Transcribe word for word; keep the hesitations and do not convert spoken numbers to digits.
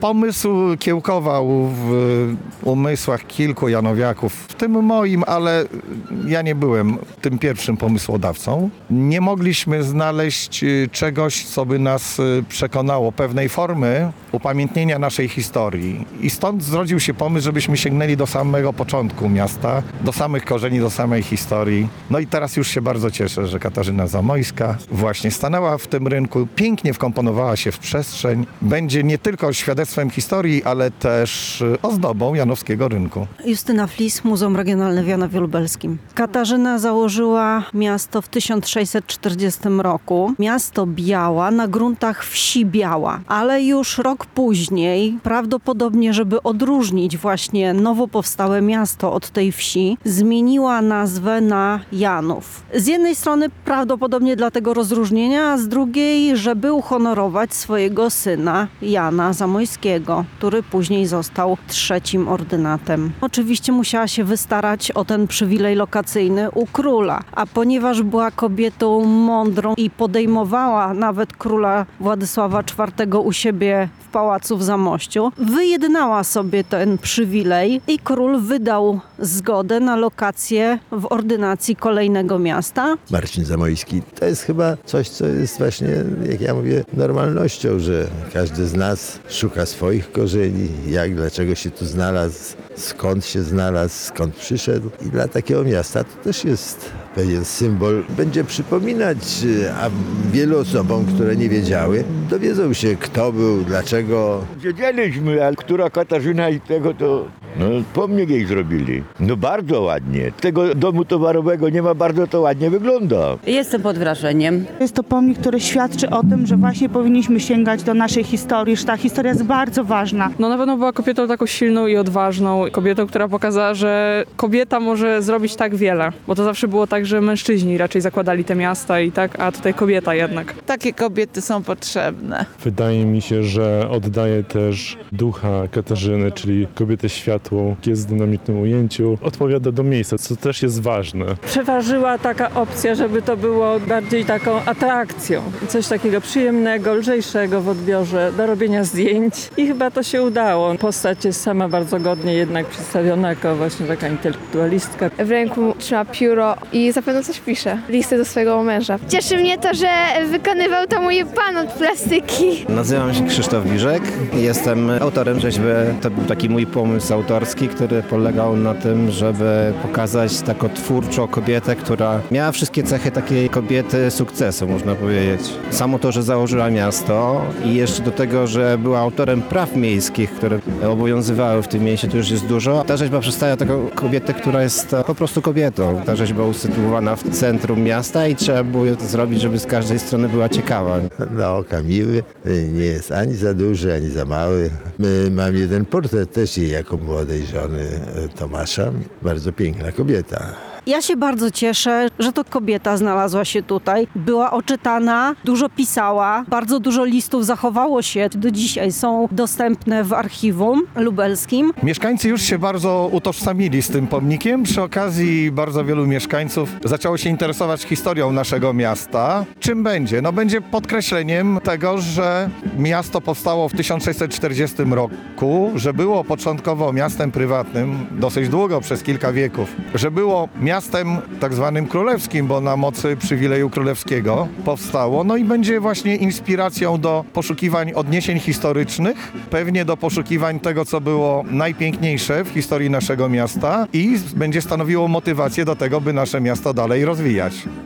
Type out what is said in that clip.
Pomysł kiełkował w umysłach kilku Janowiaków, w tym moim, ale ja nie byłem tym pierwszym pomysłodawcą. Nie mogliśmy znaleźć czegoś, co by nas przekonało, pewnej formy upamiętnienia naszej historii. I stąd zrodził się pomysł, żebyśmy sięgnęli do samego początku miasta, do samych korzeni, do samej historii. No i teraz już się bardzo cieszę, że Katarzyna Zamojska właśnie stanęła w tym rynku, pięknie wkomponowała się w przestrzeń. Będzie nie tylko świadectwem historii, ale też ozdobą janowskiego rynku. Justyna Flis, Muzeum Regionalne w Janowie Lubelskim. Katarzyna założyła miasto w tysiąc sześćset czterdziestym roku. Miasto Biała na gruntach wsi Biała, ale już rok później, prawdopodobnie, żeby odróżnić właśnie nowo powstałe miasto od tej wsi, zmieniła nazwę na Janów. Z jednej strony prawdopodobnie dla tego rozróżnienia, a z drugiej, żeby uhonorować swojego syna Jana Zamojskiego, który później został trzecim ordynatem. Oczywiście musiała się wystarać o ten przywilej lokacyjny u króla, a ponieważ była kobietą mądrą i podejmowała nawet króla Władysława czwartego u siebie w pałacu w Zamościu, wyjednała sobie ten przywilej i król wydał zgodę na lokację w ordynacji kolejnego miasta. Marcin Zamojski to jest chyba coś, co jest właśnie, jak ja mówię, normalnością, że każdy z nas szuka swoich korzeni, jak, dlaczego się tu znalazł, skąd się znalazł, skąd przyszedł. I dla takiego miasta to też jest pewien symbol. Będzie przypominać, a wielu osobom, które nie wiedziały, dowiedzą się, kto był, dlaczego. Wiedzieliśmy, ale która Katarzyna i tego to... No, pomnik jej zrobili. No bardzo ładnie. Tego domu towarowego nie ma, bardzo to ładnie wygląda. Jestem pod wrażeniem. Jest to pomnik, który świadczy o tym, że właśnie powinniśmy sięgać do naszej historii, że ta historia jest bardzo ważna. No na pewno była kobietą taką silną i odważną. Kobietą, która pokazała, że kobieta może zrobić tak wiele. Bo to zawsze było tak, że mężczyźni raczej zakładali te miasta i tak, a tutaj kobieta jednak. Takie kobiety są potrzebne. Wydaje mi się, że oddaje też ducha Katarzyny, czyli kobietę światłą. Jest w dynamicznym ujęciu, odpowiada do miejsca, co też jest ważne. Przeważyła taka opcja, żeby to było bardziej taką atrakcją. Coś takiego przyjemnego, lżejszego w odbiorze, do robienia zdjęć. I chyba to się udało. Postać jest sama bardzo godnie jednak przedstawiona jako właśnie taka intelektualistka. W ręku trzyma pióro i zapewne coś pisze. Listy do swojego męża. Cieszy mnie to, że wykonywał to mój pan od plastyki. Nazywam się Krzysztof Biżek. Jestem autorem rzeźby. To był taki mój pomysł autorski, który polegał na tym, żeby pokazać taką twórczą kobietę, która miała wszystkie cechy takiej kobiety sukcesu, można powiedzieć. Samo to, że założyła miasto i jeszcze do tego, że była autorem praw miejskich, które obowiązywały w tym mieście, to już jest dużo. Ta rzeźba przedstawia taką kobietę, która jest po prostu kobietą. Ta rzeźba usytuowana w centrum miasta i trzeba było ją zrobić, żeby z każdej strony była ciekawa. Na oka miły, nie jest ani za duży, ani za mały. My, mam jeden portret też jej jako młodej żony Tomasza. Bardzo piękna kobieta. Ja się bardzo cieszę, że to kobieta znalazła się tutaj. Była oczytana, dużo pisała, bardzo dużo listów zachowało się. Do dzisiaj są dostępne w archiwum lubelskim. Mieszkańcy już się bardzo utożsamili z tym pomnikiem. Przy okazji bardzo wielu mieszkańców zaczęło się interesować historią naszego miasta. Czym będzie? No będzie podkreśleniem tego, że miasto powstało w tysiąc sześćset czterdziestym roku, że było początkowo miastem prywatnym, dosyć długo, przez kilka wieków, że było miastem tak zwanym królewskim, bo na mocy przywileju królewskiego powstało. No i będzie właśnie inspiracją do poszukiwań odniesień historycznych, pewnie do poszukiwań tego, co było najpiękniejsze w historii naszego miasta i będzie stanowiło motywację do tego, by nasze miasto dalej rozwijać.